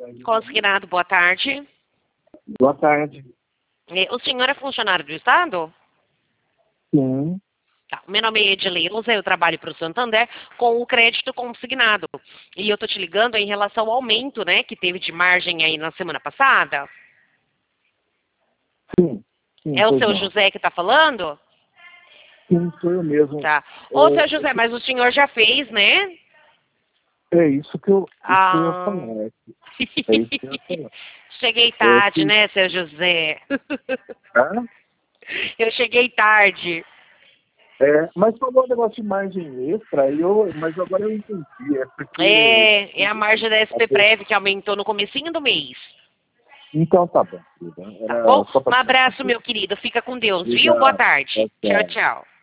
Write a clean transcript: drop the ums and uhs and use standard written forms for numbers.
Consignado, boa tarde. Boa tarde. O senhor é funcionário do Estado? Sim. Tá. Meu nome é Edileuza, eu trabalho para o Santander com o crédito consignado. E eu tô te ligando em relação ao aumento, né, que teve de margem aí na semana passada. Sim. É o Pois seu não. José que está falando? Sim, sou eu mesmo. Tá. Ô, seu José, mas o senhor já fez, né? É isso que eu ia Ah. falar. É isso que eu ia falar. Cheguei tarde, né, seu José? Hã? Eu cheguei tarde. Mas falou um negócio de margem extra, mas agora eu entendi. É porque. É a margem da SPPrev que aumentou no comecinho do mês. Então tá bom, querida. Tá Era bom? só pra Um abraço, saber. meu querido. Fica com Deus, viu? Boa Obrigado. tarde. Tchau, Tchau, tchau. tchau.